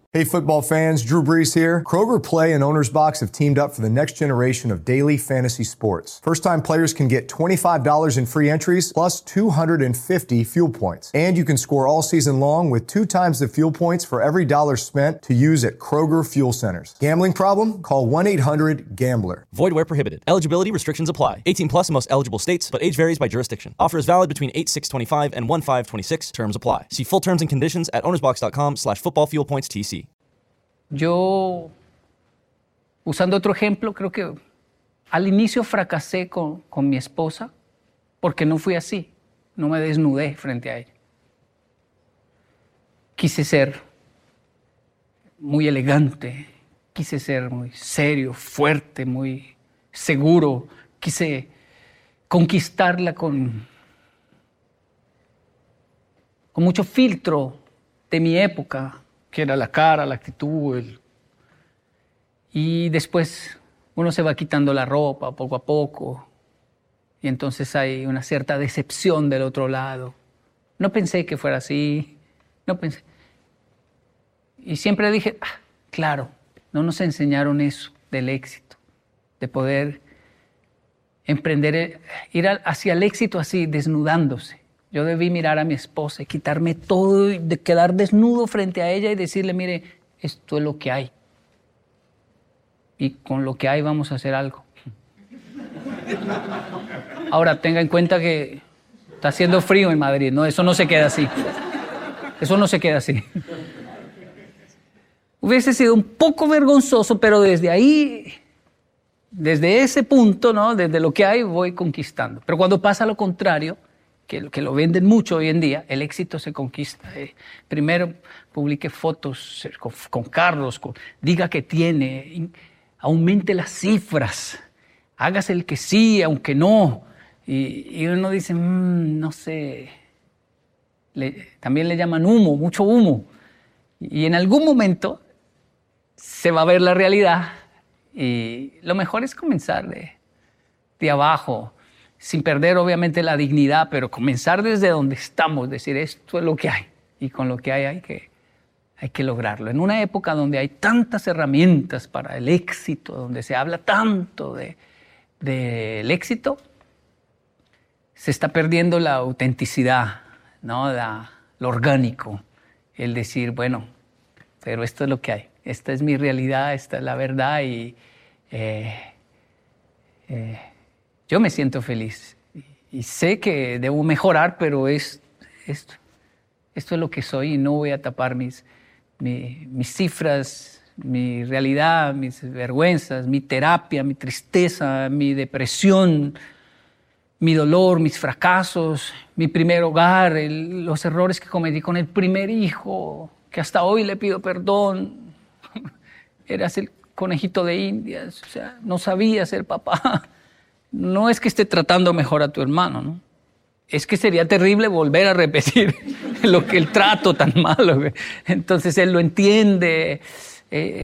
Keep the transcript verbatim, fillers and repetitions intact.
Hey football fans, Drew Brees here. Kroger Play and Owner's Box have teamed up for the next generation of daily fantasy sports. First-time players can get twenty-five dollars in free entries plus two hundred fifty fuel points. And you can score all season long with two times the fuel points for every dollar spent to use at Kroger Fuel Centers. Gambling problem? Call one eight hundred gambler. Void where prohibited. Eligibility restrictions apply. eighteen plus in most eligible states, but age varies by jurisdiction. Offer is valid between eight six twenty-five and one five twenty-six. Terms apply. See full terms and conditions at ownersbox.com slash football fuel points TC. Yo, usando otro ejemplo, creo que al inicio fracasé con, con mi esposa porque no fui así, no me desnudé frente a ella. Quise ser muy elegante, quise ser muy serio, fuerte, muy seguro, quise conquistarla con, con mucho filtro de mi época, que era la cara, la actitud. El... Y después uno se va quitando la ropa poco a poco y entonces hay una cierta decepción del otro lado. No pensé que fuera así, no pensé. Y siempre dije, ah, claro, no nos enseñaron eso del éxito, de poder emprender, ir hacia el éxito así, desnudándose. Yo debí mirar a mi esposa y quitarme todo, y de quedar desnudo frente a ella y decirle, mire, esto es lo que hay. Y con lo que hay vamos a hacer algo. Ahora, tenga en cuenta que está haciendo frío en Madrid, ¿no? Eso no se queda así. Eso no se queda así. Hubiese sido un poco vergonzoso, pero desde ahí, desde ese punto, ¿no? Desde lo que hay, voy conquistando. Pero cuando pasa lo contrario, Que, que lo venden mucho hoy en día, el éxito se conquista. Eh, primero publique fotos con, con carros, con, diga que tiene, in, aumente las cifras, hágase el que sí, aunque no. Y, y uno dice, mmm, no sé, le, también le llaman humo, mucho humo. Y en algún momento se va a ver la realidad y lo mejor es comenzar de, de abajo, sin perder obviamente la dignidad, pero comenzar desde donde estamos, decir esto es lo que hay y con lo que hay hay que, hay que lograrlo. En una época donde hay tantas herramientas para el éxito, donde se habla tanto de, del éxito, se está perdiendo la autenticidad, ¿no? la, lo orgánico, el decir, bueno, pero esto es lo que hay, esta es mi realidad, esta es la verdad y... Eh, eh, Yo me siento feliz y, y sé que debo mejorar, pero es esto. Esto es lo que soy y no voy a tapar mis, mi, mis cifras, mi realidad, mis vergüenzas, mi terapia, mi tristeza, mi depresión, mi dolor, mis fracasos, mi primer hogar, el, los errores que cometí con el primer hijo, que hasta hoy le pido perdón. Eras el conejito de Indias, o sea, no sabía ser papá. No es que esté tratando mejor a tu hermano, ¿no? Es que sería terrible volver a repetir lo que el trato tan malo. Entonces él lo entiende. Eh,